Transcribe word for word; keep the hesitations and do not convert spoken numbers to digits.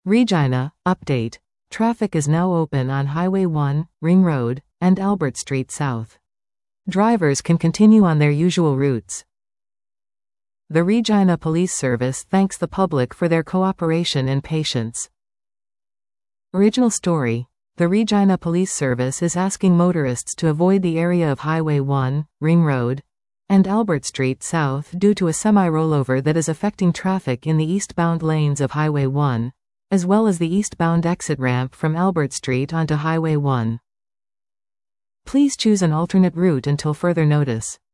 Regina, update. Traffic is now open on Highway one, Ring Road, and Albert Street South. Drivers can continue on their usual routes. The Regina Police Service thanks the public for their cooperation and patience. Original story. The Regina Police Service is asking motorists to avoid the area of Highway one, Ring Road, and Albert Street South due to a semi-rollover that is affecting traffic in the eastbound lanes of Highway one, as well as the eastbound exit ramp from Albert Street onto Highway one. Please choose an alternate route until further notice.